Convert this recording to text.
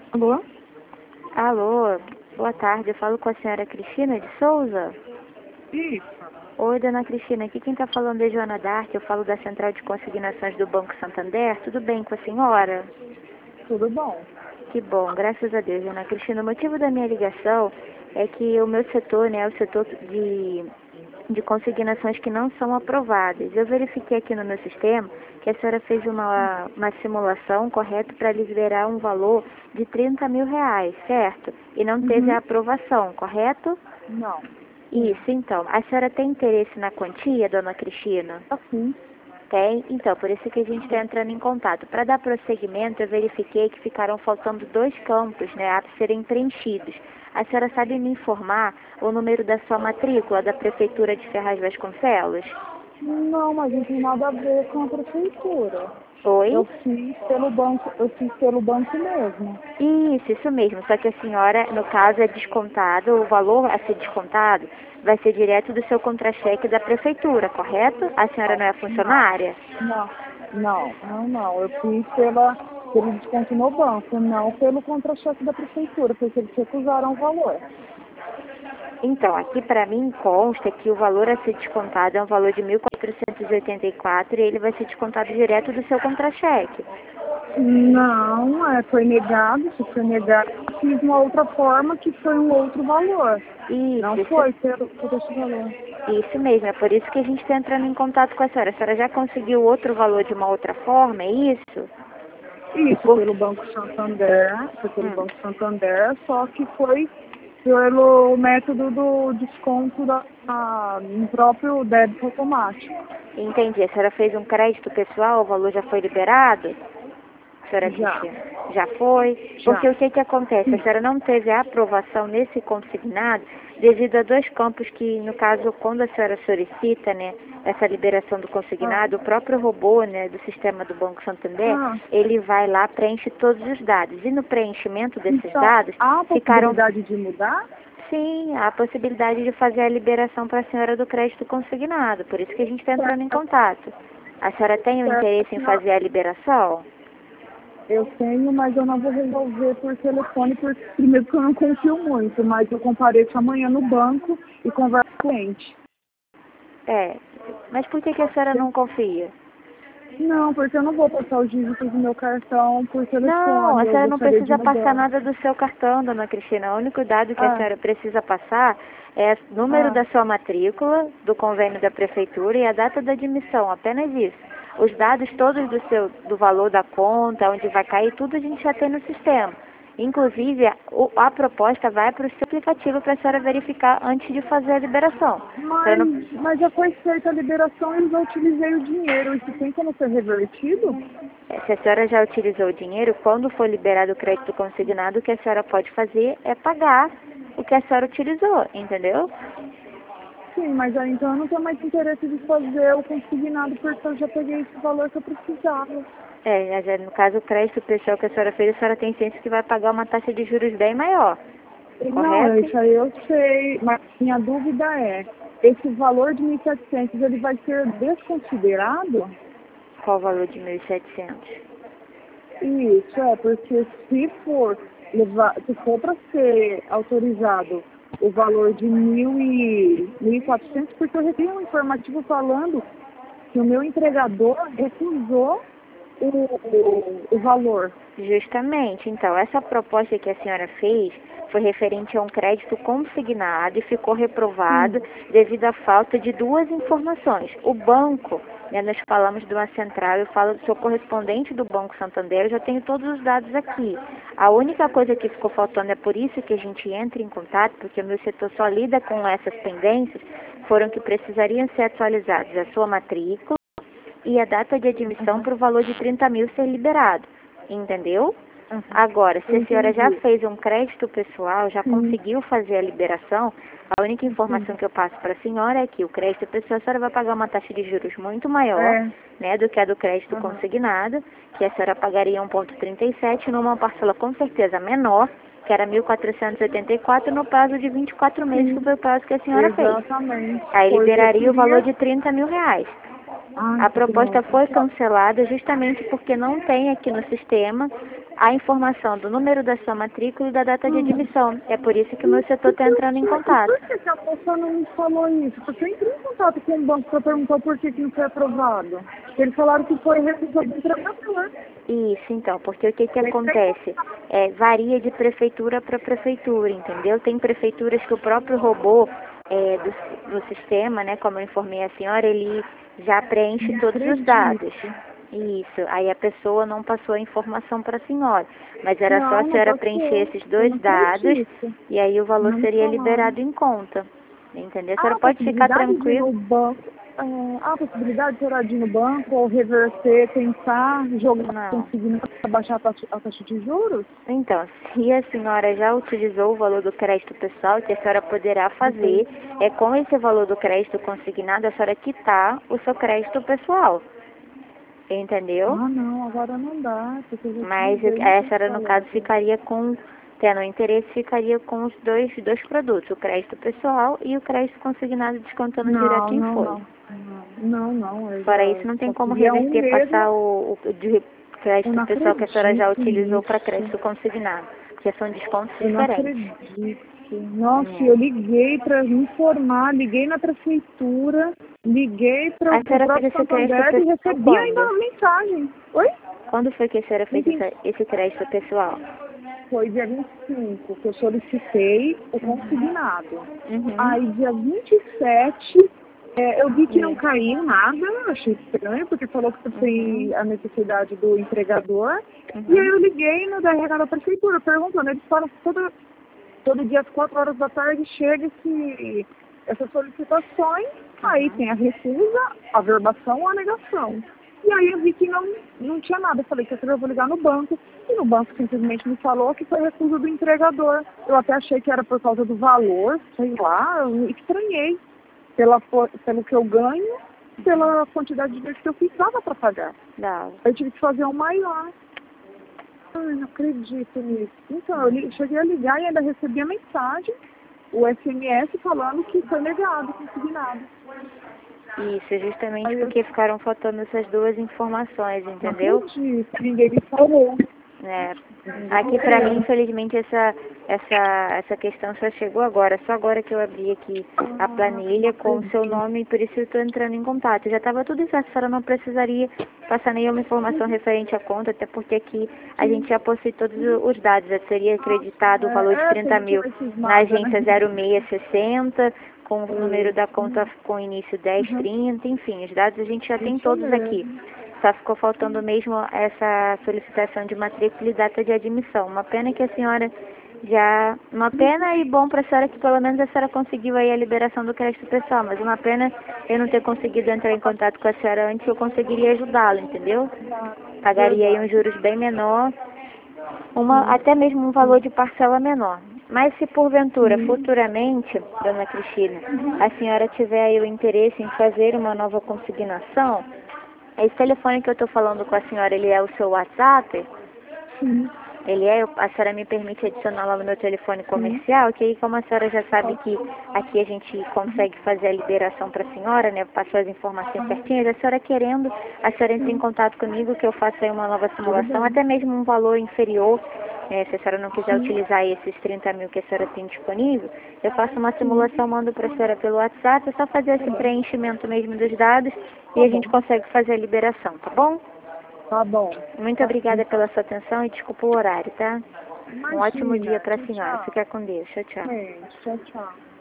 Alô? Alô, boa tarde. Eu falo com a senhora Cristina de Souza? Isso. Oi, dona Cristina. Aqui quem está falando é Joana Dark. Eu falo da Central de Consignações do Banco Santander. Tudo bem com a senhora? Tudo bom? Que bom, graças a Deus, dona Cristina. O motivo da minha ligação é que o meu setor, né, é o setor de consignações que não são aprovadas. Eu verifiquei aqui no meu sistema que a senhora fez uma simulação, correto, para liberar um valor de R$ 30.000, certo? E não teve a Uhum. aprovação, correto? Não. Isso, então. A senhora tem interesse na quantia, dona Cristina? Assim. Tem? Então, por isso que a gente está entrando em contato. Para dar prosseguimento, eu verifiquei que ficaram faltando 2 campos, né, a serem preenchidos. A senhora sabe me informar o número da sua matrícula da Prefeitura de Ferraz Vasconcelos? Não, mas não tem nada a ver com a prefeitura. Oi? Eu fiz pelo banco mesmo. Isso mesmo. Só que a senhora, no caso, é descontado, o valor a ser descontado vai ser direto do seu contra-cheque da Prefeitura, correto? A senhora não é funcionária? Não. Eu fiz pelo desconto no banco, não pelo contra-cheque da prefeitura, porque eles recusaram o valor. Então, aqui para mim consta que o valor a ser descontado é um valor de 1.484 e ele vai ser descontado direto do seu contra-cheque. Não, foi negado. Se foi negado, eu fiz uma outra forma que foi um outro valor. Não foi por esse valor. Isso mesmo, é por isso que a gente está entrando em contato com a senhora. A senhora já conseguiu outro valor de uma outra forma, é isso? Isso, pelo Banco Santander, só que foi pelo método do desconto no próprio débito automático. Entendi. A senhora fez um crédito pessoal, o valor já foi liberado? Senhora Já. Cristina? Já foi? Já. Porque o que acontece? A senhora não teve a aprovação nesse consignado devido a 2 campos que, no caso, quando a senhora solicita, né, essa liberação do consignado, o próprio robô, né, do sistema do Banco Santander, ele vai lá, preenche todos os dados. E no preenchimento desses Então, dados, há a ficaram... possibilidade de mudar? Sim, há a possibilidade de fazer a liberação para a senhora do crédito consignado. Por isso que a gente está entrando em contato. A senhora tem o interesse em fazer a liberação? Eu tenho, mas eu não vou resolver por telefone, porque primeiro que eu não confio muito, mas eu compareço amanhã no banco e converso com o cliente. Mas por que a senhora não confia? Não, porque eu não vou passar os dígitos do meu cartão por telefone. Não, a Eu senhora não gostaria de precisa mudar. passar nada do seu cartão, dona Cristina. O único dado que a senhora precisa passar é o número da sua matrícula, do convênio da prefeitura e a data da admissão, apenas isso. Os dados todos do valor da conta, onde vai cair, tudo a gente já tem no sistema. Inclusive, a proposta vai para o seu aplicativo para a senhora verificar antes de fazer a liberação. Mas já foi feita a liberação e eu já utilizei o dinheiro. Isso tem como ser revertido? Se a senhora já utilizou o dinheiro, quando for liberado o crédito consignado, o que a senhora pode fazer é pagar o que a senhora utilizou, entendeu? Sim, mas aí então eu não tenho mais interesse de fazer o consignado porque eu já peguei esse valor que eu precisava. No caso, o crédito pessoal que a senhora fez, a senhora tem ciência que vai pagar uma taxa de juros bem maior, Não, correto? isso aí eu sei, mas minha dúvida é, esse valor de 1.700, ele vai ser desconsiderado? Qual o valor de 1.700? Isso, porque se for para ser autorizado o valor de 1.400, porque eu recebi um informativo falando que o meu entregador recusou o valor. Justamente. Então, essa proposta que a senhora fez foi referente a um crédito consignado e ficou reprovado devido à falta de 2 informações. O banco, né, nós falamos de uma central, eu falo do seu correspondente do Banco Santander, eu já tenho todos os dados aqui. A única coisa que ficou faltando, é por isso que a gente entra em contato, porque o meu setor só lida com essas pendências, foram que precisariam ser atualizados a sua matrícula e a data de admissão para o valor de 30.000 ser liberado, entendeu? Agora, se a senhora já fez um crédito pessoal, já conseguiu fazer a liberação, a única informação que eu passo para a senhora é que o crédito pessoal, a senhora vai pagar uma taxa de juros muito maior, né, do que a do crédito consignado, que a senhora pagaria 1,37 numa parcela com certeza menor, que era 1.484 no prazo de 24 meses, que foi o prazo que a senhora fez. Aí liberaria o valor de R$ 30.000. A proposta foi cancelada justamente porque não tem aqui no sistema a informação do número da sua matrícula e da data de admissão. É por isso que o meu setor está entrando em contato. Por que a moça não me falou isso? Porque eu entrei em contato com o banco para perguntar por que não foi aprovado. Eles falaram que foi recusado de trabalhador. Isso, então, porque o que acontece? Varia de prefeitura para prefeitura, entendeu? Tem prefeituras que o próprio robô do sistema, né, como eu informei a senhora, ele já preenche todos os dados. Isso, aí a pessoa não passou a informação para a senhora, mas era só a senhora preencher esses 2 dados e aí o valor seria liberado em conta, entendeu? A senhora pode ficar tranquila. A possibilidade de senhora ir no banco ou reverter, tentar jogar, conseguir baixar a taxa de juros? Então, se a senhora já utilizou o valor do crédito pessoal, o que a senhora poderá fazer é com esse valor do crédito consignado, a senhora quitar o seu crédito pessoal. Entendeu? Ah, não, agora não dá. Mas a senhora, no caso, ficaria tendo interesse, ficaria com os dois produtos, o crédito pessoal e o crédito consignado descontando direto em folha. Não. Fora isso, não tem como reverter, passar o crédito pessoal que a senhora já utilizou para crédito consignado, porque são descontos diferentes. Não acredito. Nossa, eu liguei para me informar, liguei na prefeitura, liguei para o próprio Santander e recebi ainda a mensagem. Oi? Quando foi que a senhora fez esse crédito pessoal? Foi dia 25 que eu solicitei o consignado. Aí dia 27 eu vi que não caiu nada, achei estranho, porque falou que foi a necessidade do entregador. E aí eu liguei no DRH da prefeitura perguntando, eles falam que todo dia às 4 horas da tarde chega essas solicitações, aí tem a recusa, a verbação ou a negação. E aí eu vi que não tinha nada. Eu falei que eu vou ligar no banco, e no banco simplesmente me falou que foi recusa do entregador. Eu até achei que era por causa do valor, sei lá, eu estranhei. Pelo que eu ganho, pela quantidade de vezes que eu fiz, dava para pagar. Eu tive que fazer um maior. Ai, não acredito nisso. Então, eu cheguei a ligar e ainda recebi a mensagem, o SMS, falando que foi negado, consignado. Isso, justamente porque ficaram faltando essas 2 informações, entendeu? Não acredito, ninguém me falou. Aqui pra mim, infelizmente, essa questão só chegou agora. Só agora que eu abri aqui a planilha com o seu nome, e por isso eu estou entrando em contato. Já estava tudo certo, a senhora não precisaria passar nenhuma informação referente à conta, até porque aqui a gente já possui todos os dados. Já seria acreditado o valor de 30 mil na agência 0660, com o número da conta com início 1030, enfim, os dados a gente já tem todos aqui. Só ficou faltando mesmo essa solicitação de matrícula e data de admissão. Uma pena que a senhora uma pena e bom para a senhora que pelo menos a senhora conseguiu aí a liberação do crédito pessoal, mas uma pena eu não ter conseguido entrar em contato com a senhora antes, eu conseguiria ajudá-la, entendeu? Pagaria aí uns juros bem menor, até mesmo um valor de parcela menor. Mas se porventura, futuramente, dona Cristina, a senhora tiver aí o interesse em fazer uma nova consignação, esse telefone que eu estou falando com a senhora, ele é o seu WhatsApp? Sim. A senhora me permite adicionar lá no meu telefone comercial, que aí como a senhora já sabe que aqui a gente consegue fazer a liberação para a senhora, né, passou as informações certinhas, a senhora querendo, a senhora entra em contato comigo que eu faço aí uma nova simulação, até mesmo um valor inferior, se a senhora não quiser utilizar esses 30 mil que a senhora tem disponível, eu faço uma simulação, mando para a senhora pelo WhatsApp, é só fazer esse preenchimento mesmo dos dados e a gente consegue fazer a liberação, tá bom? Tá bom. Muito obrigada pela sua atenção e desculpa o horário, tá? Imagina. Um ótimo dia para a senhora. Fica com Deus. Tchau, tchau. Tchau, tchau.